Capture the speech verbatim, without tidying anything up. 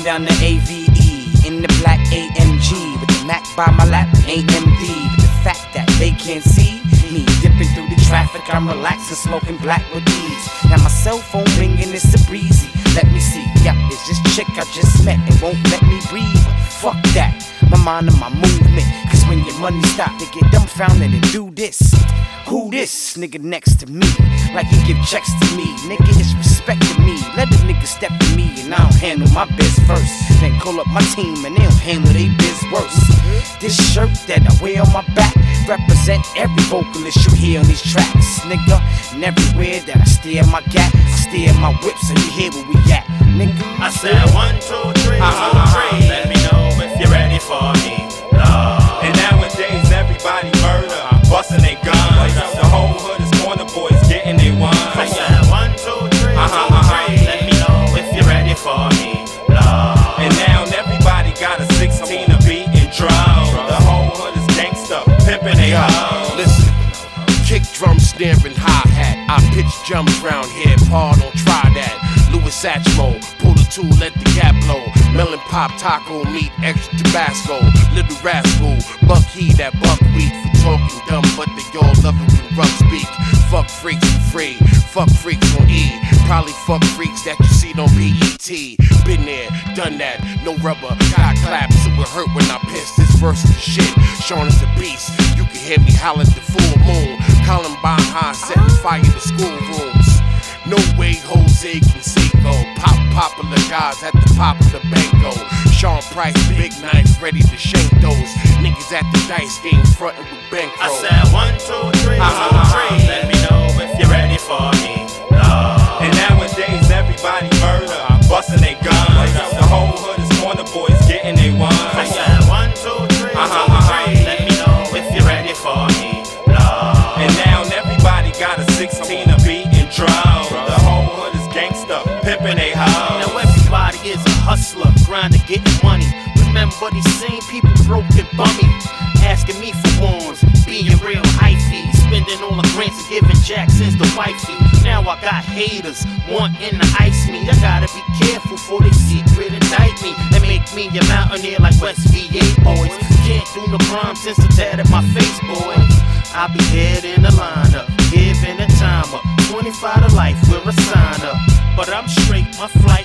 down the A V E in the black A M G with the Mac by my lap, A M D. But the fact that they can't see me dipping through the traffic, I'm relaxing, smoking black with ease. Now my cell phone ringing, it's a breezy. Let me see, yep, it's this chick I just met and won't let me breathe. Fuck that, my mind and my movement. Cause when your money stop, they get dumbfounded and do this. Who this nigga next to me? Like he give checks to me. Nigga is respecting me. Let the nigga step to me and I don't handle my biz first. Then call up my team and they don't handle they biz worse. This shirt that I wear on my back represent every vocalist you hear on these tracks, nigga. And everywhere that I steer my gap, I steer my whip so you hear where we at, nigga. I said one, two, three, uh-huh. two, three. Let me know if you're ready for me. Lord. And nowadays everybody murder, busting their guns. The whole hood is corner boys getting they ones. I said one, two, three, uh-huh, two, uh-huh. three. Let me know if you're ready for me. Lord. And now everybody got a sixteen to beat and drum. The whole hood is gangsta, pimping they hoes. Listen, kick drum, snare and hi-hat. I pitch jumps round here, Paul don't try that. Louis Satchmo, pull the two, let the gap blow. Melon pop, taco meat, extra Tabasco. Little rascal, buck he that buckwheat for talking dumb, but they all love it when rough speak. Fuck freaks for free, fuck freaks on E. Probably fuck freaks that you see on B E T. Been there, done that, no rubber, got claps, so it hurt when I piss. This verse is the shit, Sean is the beast. You can hear me holler at the full moon. Columbine High setting fire to schoolrooms. No way Jose Canseco, pop popular guys at the pop of the banco. Sean Price, big knife, ready to shank those niggas at the dice game, frontin' with bankroll. I said one, two, three, uh-huh. two, three. Let me know if you're ready for me. Lord. And nowadays everybody murder, busting they guns. The whole hood is corner boys getting they ones. I said one, two, three, uh-huh. two, three. Let me know if you're ready for me. Lord. And now everybody got a sixteen to beat and drum. The whole hood is gangsta, pimping they hoes. Now everybody is a hustler, grinding, getting money. Remember these same people broke and bummy, asking me for ones, being real hyphy, spending all the grants and giving Jackson's the wifey. Now I got haters wanting to ice me. I gotta be careful for they secret indict me and make me a mountaineer like West V A boys. Can't do no crime since I tatted my face, boys. I be dead in the lineup, giving a time up. twenty-five to life, we're a sign up. But I'm straight, my fly